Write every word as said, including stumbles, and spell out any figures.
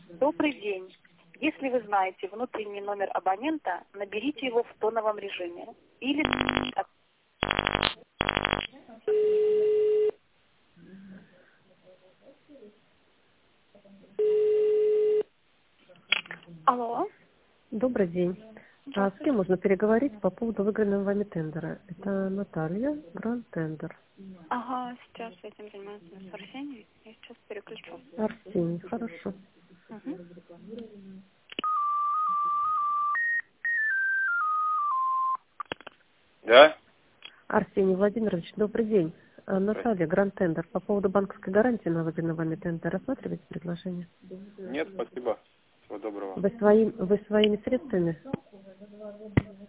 Добрый день. Если вы знаете внутренний номер абонента, наберите его в тоновом режиме. Или... Алло. Добрый день. А с кем можно переговорить по поводу выигранного вами тендера? Это Наталья, Гранд Тендер. Ага, сейчас этим занимается с Арсением. Я сейчас переключу. Арсений, хорошо. Угу. Да? Арсений Владимирович, добрый день. А, Наталья, Гранд Тендер. По поводу банковской гарантии на выигранный вами тендер. Рассматриваете предложение? Нет, спасибо. Всего доброго. Вы, своим, вы своими средствами?